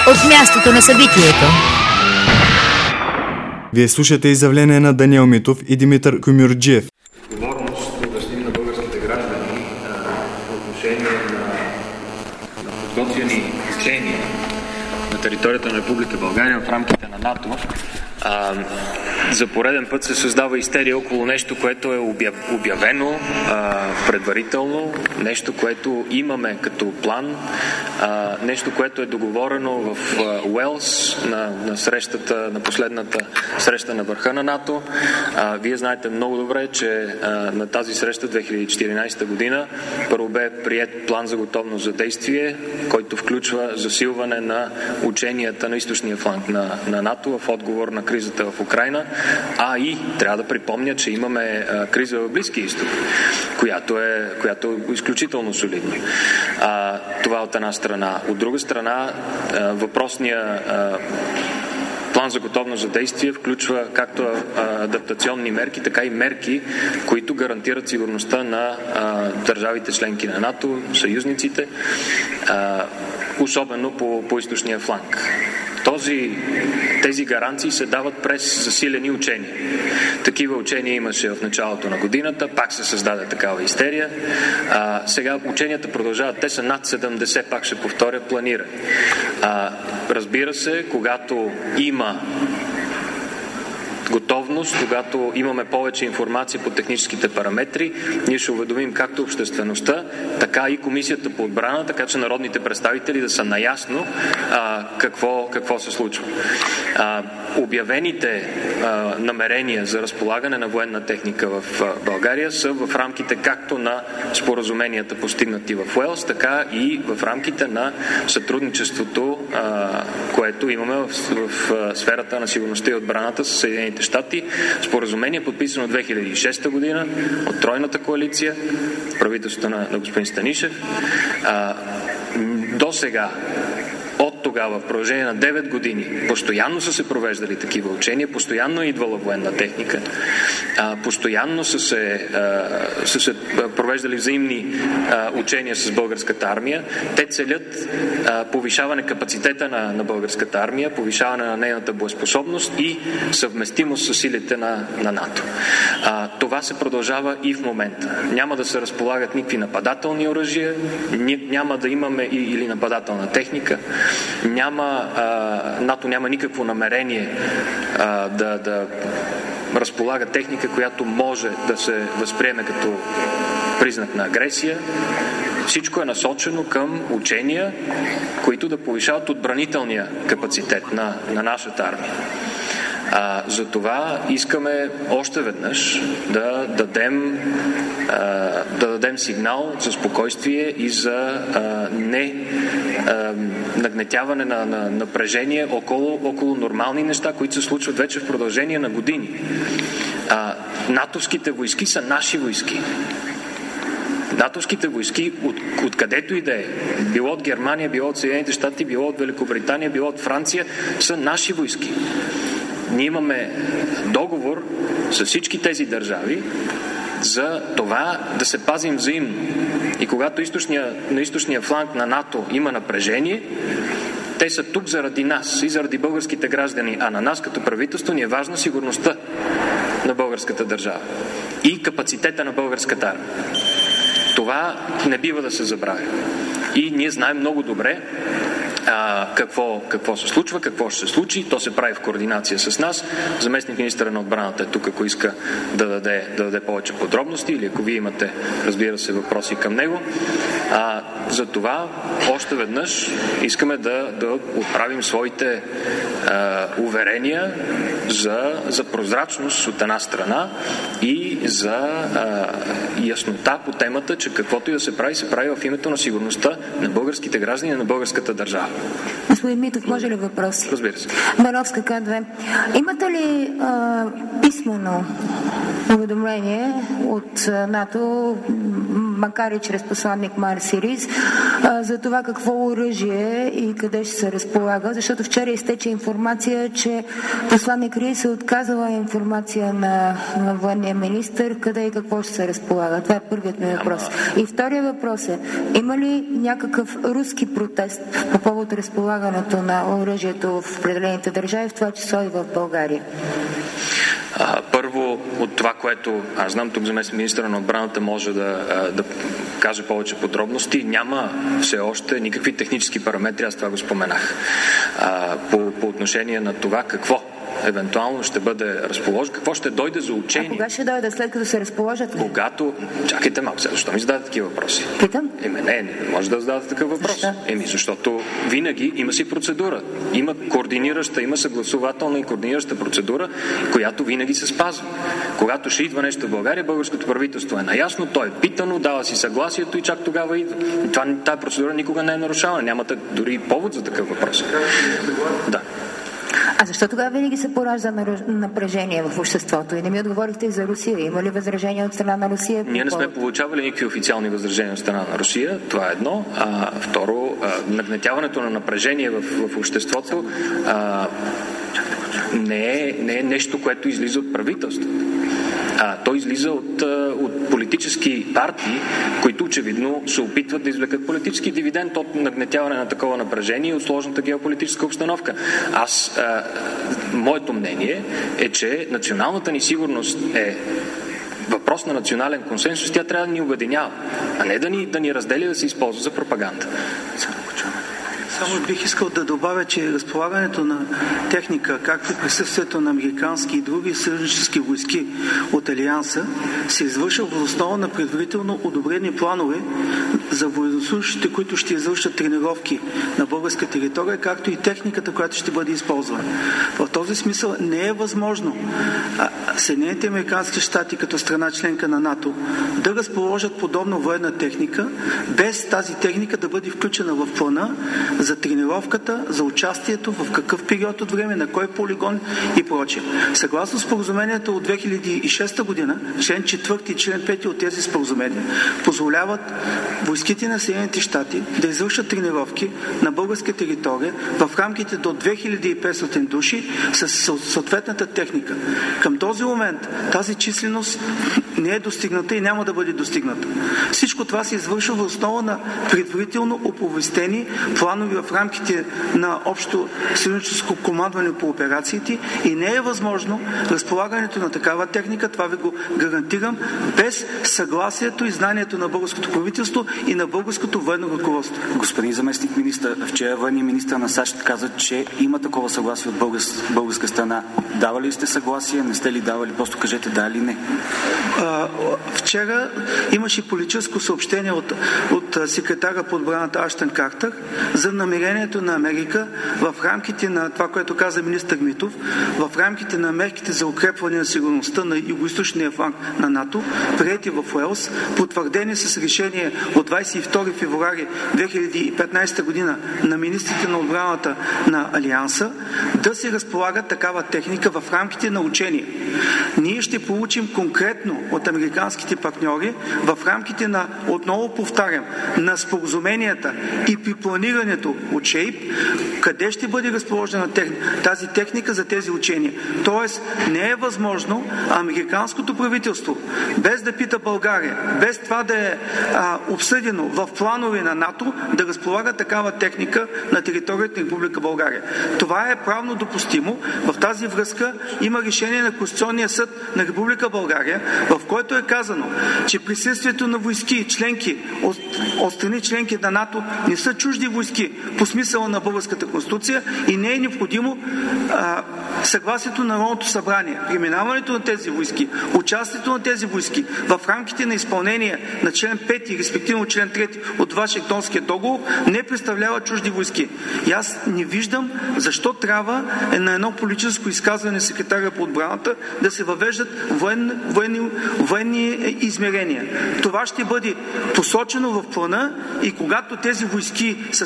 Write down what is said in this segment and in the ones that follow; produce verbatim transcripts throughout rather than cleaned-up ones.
от мястото на събитието. Вие слушате изявление на Даниел Митов и Димитър Кюмюрджиев. Отговорност да обясним на българските граждани по отношение на, на подготвени учения на територията на Република България в рамките на НАТО. А, за пореден път се създава истерия около нещо, което е обявено а, предварително, нещо, което имаме като план, а, нещо, което е договорено в а, Уелс на, на срещата, на последната среща на върха на НАТО. А, вие знаете много добре, че а, на тази среща две хиляди и четиринадесета година първо бе приет план за готовност за действие, който включва засилване на ученията на източния фланг на, на НАТО в отговор на кризата в Украйна, а и трябва да припомня, че имаме а, криза в Близкия изток, която е, която е изключително солидна. А, това от една страна. От друга страна, а, въпросния а, план за готовност за действие включва както адаптационни мерки, така и мерки, които гарантират сигурността на а, държавите членки на НАТО, съюзниците, а, особено по, по източния фланг. Този, тези гаранции се дават през засилени учения. Такива учения имаше в началото на годината, пак се създаде такава истерия. А, сега ученията продължават, те са над седемдесет, пак ще повторя, планирани. А, разбира се, когато има готовност, когато имаме повече информация по техническите параметри, ние ще уведомим както обществеността, така и Комисията по отбрана, така че народните представители да са наясно а, какво, какво се случва. А, обявените а, намерения за разполагане на военна техника в а, България са в рамките както на споразуменията, постигнати в Уелс, така и в рамките на сътрудничеството, а, което имаме в, в, в сферата на сигурността и отбраната с Съединените щати. Споразумение, подписано две хиляди и шеста година от Тройната коалиция, правителството на, на господин Станишев. А, до сега, от тогава, в продължение на девет години, постоянно са се провеждали такива учения, постоянно е идвала военна техника, а, постоянно са се, а, са се провеждали взаимни а, учения с българската армия. Те целят а, повишаване капацитета на, на българската армия, повишаване на нейната боеспособност и съвместимост с силите на, на НАТО. А, това се продължава и в момента. Няма да се разполагат никакви нападателни оръжия, няма да имаме и, или нападателна техника. Няма, а, НАТО няма никакво намерение а, да, да разполага техника, която може да се възприеме като признак на агресия. Всичко е насочено към учения, които да повишават отбранителния капацитет на, на нашата армия. А, затова искаме още веднъж да дадем, а, да дадем сигнал за спокойствие и за а, не а, нагнетяване на, на напрежение около, около нормални неща, които се случват вече в продължение на години. А, натовските войски са наши войски. натовските войски, от, откъдето и да е, било от Германия, било от Съединените щати, било от Великобритания, било от Франция, са наши войски. Ние имаме договор с всички тези държави за това да се пазим взаимно. И когато източния, на източния фланг на НАТО има напрежение, те са тук заради нас и заради българските граждани, а на нас като правителство ни е важна сигурността на българската държава и капацитета на българската армия. Това не бива да се забравя. И ние знаем много добре а, какво, какво се случва, какво ще се случи. То се прави в координация с нас. Заместник министъра на отбраната е тук, ако иска да даде, да даде повече подробности, или ако вие имате, разбира се, въпроси към него. А, за това още веднъж искаме да, да отправим своите а, уверения за, за прозрачност от една страна и за а, яснота по темата, че каквото и да се прави, се прави в името на сигурността на българските граждани и на българската държава. Господин Митов, може ли въпрос? Разбира се. Бановска К две. Имате ли а, писмено уведомление от НАТО, макар и чрез посланник Марси Рис, за това какво оръжие и къде ще се разполага, защото вчера изтече информация, че посланник Рис е отказала информация на, на военния министър къде и какво ще се разполага. Това е първият ми въпрос. И втория въпрос е, има ли някакъв руски протест по повод разполагането на оръжието в определените държави, в това число и в България? А, първо, от това, което аз знам, тук заместник министъра на отбраната може да, да каже повече подробности. Няма все още никакви технически параметри, аз това го споменах. А, по, по отношение на това какво евентуално ще бъде разположено, какво ще дойде за учение. А кога ще дойде, след като се разположат ли? Когато... Чакайте малко сега, защо ми зададете такива въпроси? Питам? Еми не, не може да зададете такъв въпрос. Защо? Еми защото винаги има си процедура. Има координираща, има съгласувателна и координираща процедура, която винаги се спазва. Когато ще идва нещо в България, българското правителство е наясно, то е питано, дава си съгласието и чак тогава идва. Това, тази процедура никога не е нарушавана. Нямате дори повод за такъв въпрос. Да. А защо тогава винаги се поражда напрежение в обществото? И не ми отговорихте и за Русия. Има ли възражения от страна на Русия? Ние не сме получавали никакви официални възражения от страна на Русия. Това е едно. А, второ, а, нагнетяването на напрежение в, в обществото а, не, е, не е нещо, което излиза от правителството. А, той излиза от, от политически партии, които очевидно се опитват да извлекат политически дивиденд от нагнетяване на такова напрежение и от сложната геополитическа обстановка. Аз, а, моето мнение е, че националната ни сигурност е въпрос на национален консенсус, тя трябва да ни обединява, а не да ни, да ни разделя, да се използва за пропаганда. Само бих искал да добавя, че разполагането на техника, както и присъствието на американски и други съюзнически войски от Алианса, се извършва в основа на предварително одобрени планове за военнослужащите, които ще извършат тренировки на българска територия, както и техниката, която ще бъде използвана. В този смисъл не е възможно Съединените американски щати като страна членка на НАТО да разположат подобна военна техника, без тази техника да бъде включена в плана за тренировката, за участието, в какъв период от време, на кой полигон и прочее. Съгласно споразуменията от две хиляди и шеста година, член четвърти и член пети от тези споразумения позволяват войските на Съединените щати да извършат тренировки на българска територия в рамките до две хиляди и петстотин души с съответната техника. Към този момент тази численост не е достигната и няма да бъде достигната. Всичко това се извършва в основа на предварително оповестени планови в рамките на общо съюзническо командване по операциите и не е възможно разполагането на такава техника, това ви го гарантирам, без съгласието и знанието на българското правителство и на българското военно ръководство. Господин заместник министър, вчера военният министър на САЩ каза, че има такова съгласие от българс, българска страна. Давали ли сте съгласие? Не сте ли давали? Просто кажете да или не. А, вчера имаше политическо съобщение от, от секретаря по отбраната Аштън Картер за намерението на Америка в рамките на това, което каза министър Митов, в рамките на мерките за укрепване на сигурността на югоизточния фланг на НАТО, приети в Уелс, потвърдени с решение от двадесет и втори февруари две хиляди и петнадесета година на министрите на отбраната на Алианса, да се разполага такава техника в рамките на учение. Ние ще получим конкретно от американските партньори в рамките на, отново повтарям, на споразуменията и при планирането от ШЕИП, къде ще бъде разположена тази техника за тези учения. Тоест, не е възможно американското правителство, без да пита България, без това да е а, обсъдено в планове на НАТО, да разполага такава техника на територията на Република България. Това е правно допустимо. В тази връзка има решение на Конституционния съд на Република България, в който е казано, че присъствието на войски, членки от, от страни членки на НАТО не са чужди войски по смисъла на българската конституция и не е необходимо а, съгласието на Народното събрание. Преминаването на тези войски, участието на тези войски в рамките на изпълнение на член пети, респективно член трети от Вашингтонския договор, не представлява чужди войски. И аз не виждам защо трябва на едно политическо изказване секретаря по отбраната да се въвеждат военни, военни, военни измерения. Това ще бъде посочено в плана и когато тези войски със съответната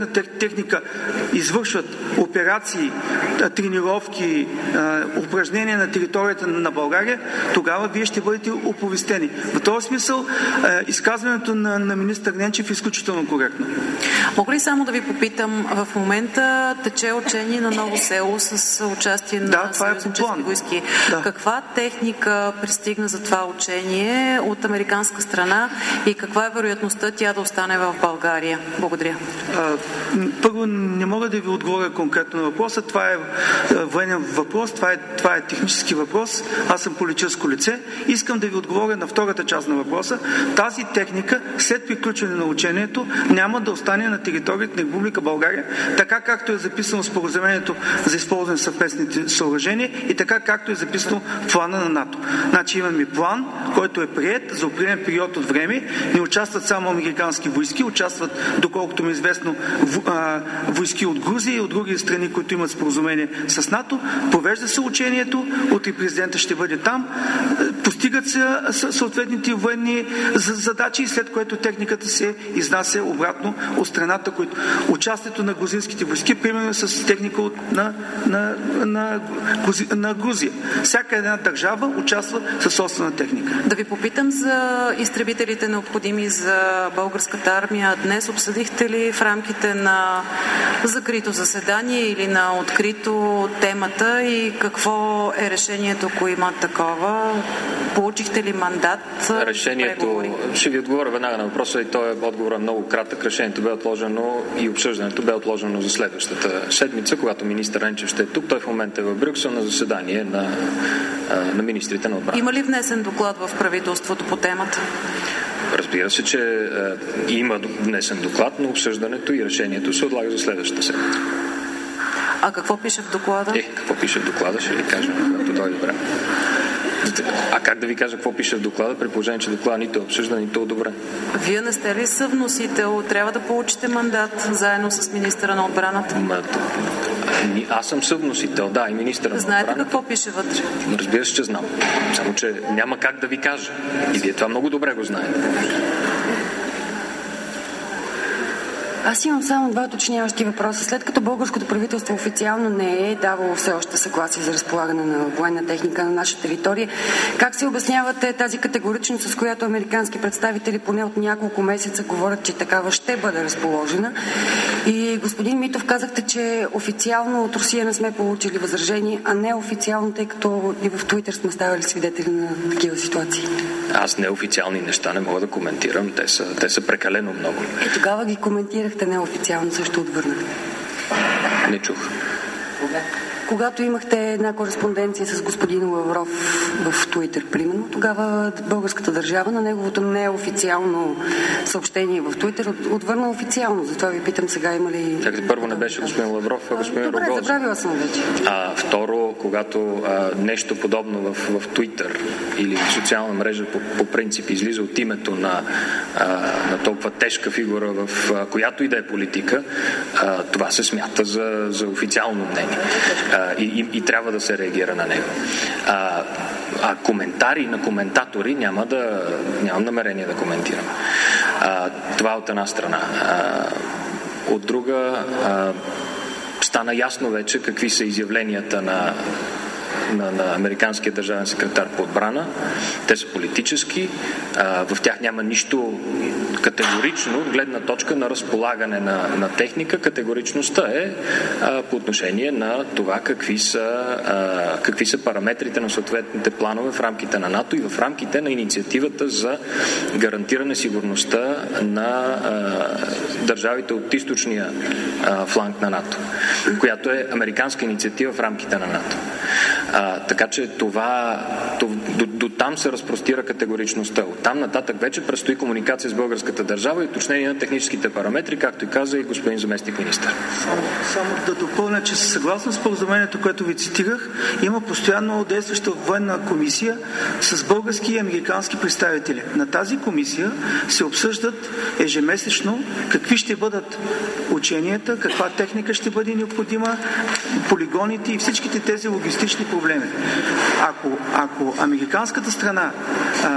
съответна техника извършват операции, тренировки, упражнения на територията на България, тогава вие ще бъдете оповестени. В този смисъл изказването на, на министър Ненчев е изключително коректно. Мога ли само да ви попитам, в момента тече учение на Ново село с участие на да, съюзнически е войски. Да. Каква техника пристигна за това учение от американска страна и каква е вероятността тя да остане в България? Благодаря. А, първо, не мога да ви отговоря конкретно на въпроса. Това е военен въпрос, това е, това е технически въпрос. Аз съм политическо лице. Искам да ви отговоря на втората част на въпроса. Тази техника, след приключване на учението, няма да остане на територията на Република България, така както е записано в споразумението за използване на съвместните съоръжения и така както е записано в плана на НАТО. Значи имаме план, който е приет за определен период от време. Не участват само американски войски, участват, доколкото ми е известно, войски от Грузия и от други страни, които имат споразумение с НАТО. Провежда се учението, утре президента ще бъде там, постигат се съответните военни задачи, след което техниката се изнася обратно от страната, които участието на грузинските войски, примерно с техника от, на, на, на, на Грузия. Всяка една държава участва със собствена техника. Да ви попитам за изтребителите, необходими за българската армия. Днес обсъдихте ли в рамките на закрито заседание или на открито темата и какво е решението, ако има такова? Получихте ли мандат? Решението, ще ви отговоря веднага на въпроса и той е отговорът много кратък. Решението бе отложено и обсъждането бе отложено за следващата седмица, когато министър Ненчев ще е тук. Той в момента е в Брюксел на заседание на, на министрите на отбрана. Има ли внесен доклад в правителството по темата? Разбира се, че е, има внесен доклад, но обсъждането и решението се отлага за следващата седмица. А какво пише в доклада? Е, какво пише в доклада, ще ви кажа, когато дойде време. А как да ви кажа какво пише в доклада, при положение, че доклада нито е обсъждан, нито е одобрен? Вие не сте ли съвносител? Трябва да получите мандат заедно с министъра на отбраната? Ма, аз съм съвносител, да, и министъра на отбраната. Знаете какво пише вътре? Разбира се, че знам. Само, че няма как да ви кажа. И вие това много добре го знаете. Аз имам само два уточняващи въпроса. След като българското правителство официално не е давало все още съгласие за разполагане на военна техника на наша територия, как се обяснявате тази категоричност, с която американски представители поне от няколко месеца говорят, че такава ще бъде разположена? И господин Митов, казахте, че официално от Русия не сме получили възражение, а не официално, тъй като и в Туитър сме ставали свидетели на такива ситуации. Аз неофициални неща не мога да коментирам. Те са, те са прекалено много. И тогава ги коментирахте неофициално, също отвърнахте. Не чух. Когато имахте една кореспонденция с господин Лавров в Туитър, примерно, тогава българската държава на неговото неофициално съобщение в Туитър отвърна официално. Затова ви питам сега, има ли... Так, първо не беше господин Лавров, а господин Рогозин. Добре, забравила съм вече. А второ, когато а, нещо подобно в, в Туитър или в социална мрежа по, по принцип излиза от името на, а, на толкова тежка фигура, в а, която и да е политика, а, това се смята за, за официално мнение. И, и, и трябва да се реагира на него. А, а коментари на коментатори няма да нямам намерение да коментирам. А, това от една страна. А, от друга а, стана ясно вече какви са изявленията на На, на американския държавен секретар по отбрана. Те са политически. А, в тях няма нищо категорично от гледна точка на разполагане на, на техника. Категоричността е а, по отношение на това какви са, а, какви са параметрите на съответните планове в рамките на НАТО и в рамките на инициативата за гарантиране сигурността на а, държавите от източния а, фланг на НАТО, която е американска инициатива в рамките на НАТО. А, така че това до, до, до там се разпростира категоричността. От там нататък вече предстои комуникация с българската държава и уточнение на техническите параметри, както и каза и господин заместник министър. Само, само да допълня, че съгласно споразумението, което ви цитирах, има постоянно действаща военна комисия с български и американски представители. На тази комисия се обсъждат ежемесечно какви ще бъдат ученията, каква техника ще бъде необходима, полигоните и всичките тези логистични проблеми. Ако, ако американската страна а,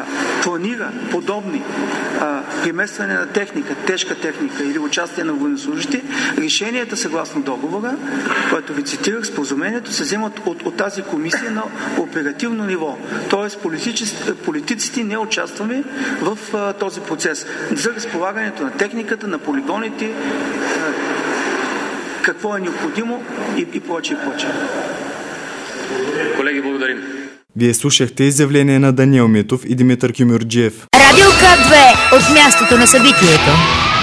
планира подобни а, преместване на техника, тежка техника или участие на военнослужащи, решенията съгласно договора, който ви цитирах, споразумението, се вземат от, от тази комисия на оперативно ниво. Тоест политиците не участваме в а, този процес за разполагането на техниката, на полигоните, а, какво е необходимо и, и прочее, и прочее. Колеги, благодарим. Вие слушахте изявление на Даниел Митов и Димитър Кюмюрджиев. Радио К две от мястото на събитието.